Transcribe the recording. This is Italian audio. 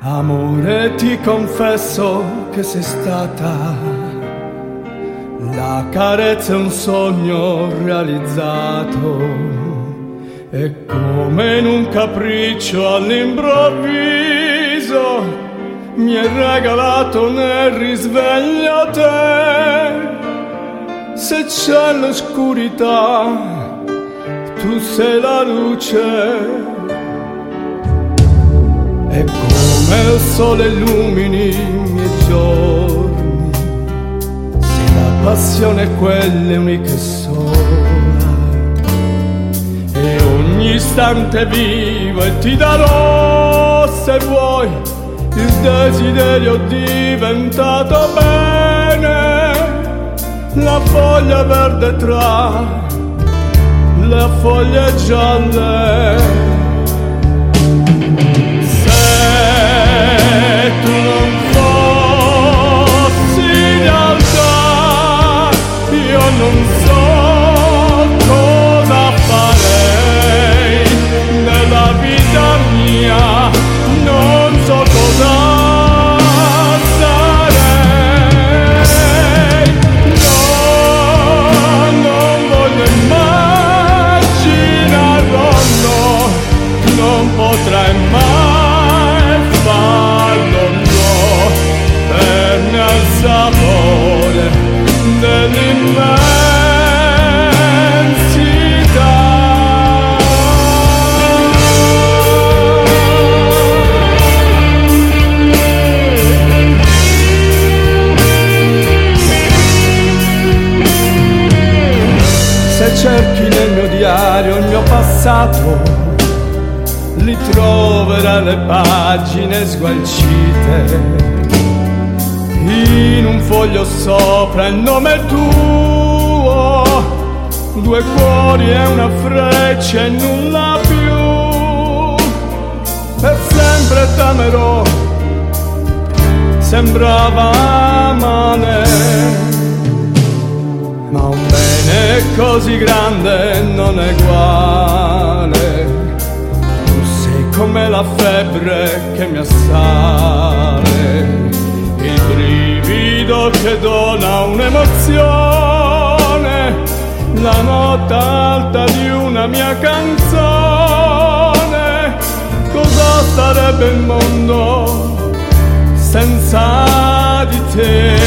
Amore, ti confesso che sei stata la carezza, un sogno realizzato, e come in un capriccio all'improvviso mi hai regalato nel risveglio te. Se c'è l'oscurità, tu sei la luce, e come il sole illumini i miei giorni, se la passione è quella unica e sola, e ogni istante vivo e ti darò, se vuoi, il desiderio diventato bene, la foglia verde tra le foglie gialle. Tu non fossi realtà, io non so cosa farei nella vita mia, non so cosa sarei. No, non voglio immaginarlo, no, non potrai mai farlo, no, perne al sapore dell'immensità. Se cerchi nel mio diario il mio passato, li troverai le pagine sgualcite, in un foglio sopra il nome tuo, due cuori e una freccia e nulla più. Per sempre t'amerò, sembrava male, ma un bene così grande non è uguale. Come la febbre che mi assale, il brivido che dona un'emozione, la nota alta di una mia canzone. Cosa sarebbe il mondo senza di te?